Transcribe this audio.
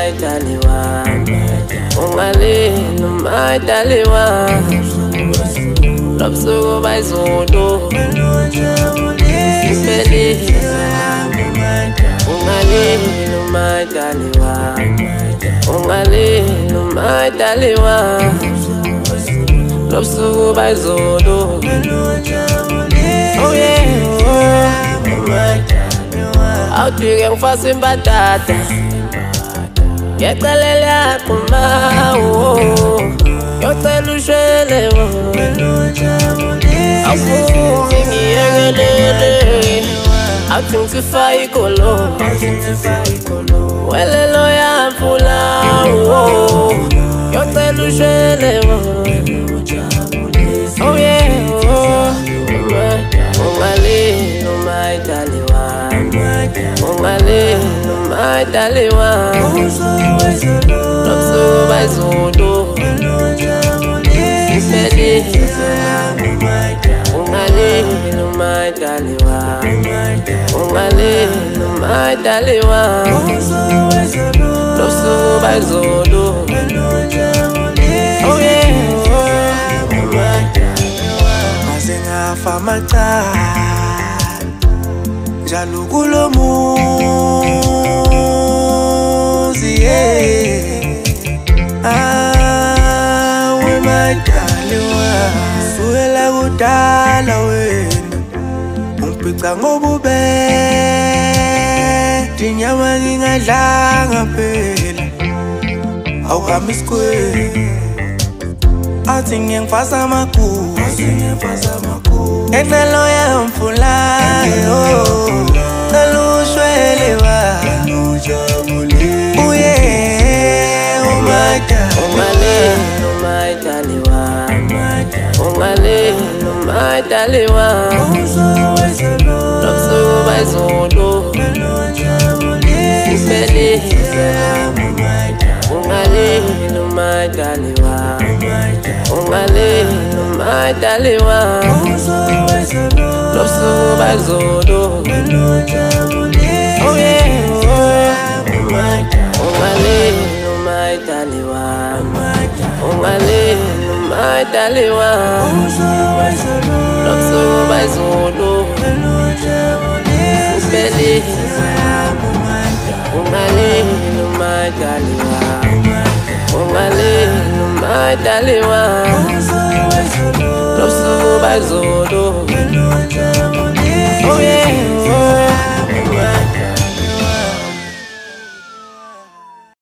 Daliwa, ungalini my Daliwa, Lobsugo by Zodo, ungalini my Daliwa, ungalini my Daliwa, Lobsugo by Zodo. Oh yeah, out you young fast in batata. Get a lele kuma, yo te lushele wo. Afu mingi yele, out you fai kolo. Wele lo ya fula, yo te lushele wo. Oh yeah, ungali no my Daliwa, ungali no my Daliwa, Lobsugo by Zodo, ungali no my Daliwa, ungali no my Daliwa, Lobsugo by Zodo. Oh yeah, mazenga famata njalo kulo muzi we Daliwa suela kudala wena ungiphica ngobube dinyama ngingadlanga phela awuhamba isikwele athi ngiyangifasa amakhulu enelo yamfulayo kalushwele wa uye umata ungalini no my Daliwa, ungalini no my Daliwa, Lobsugo by Zodo, ungalini no my Daliwa, ungalini no my Daliwa, Lobsugo by Zodo. Oh yeah, ungalini no my Daliwa, ungalini no my Daliwa, Lobsugo by Zodo, ungalini no my Daliwa, ungalini no my Daliwa, Lobsugo by Zodo. Oh yeah.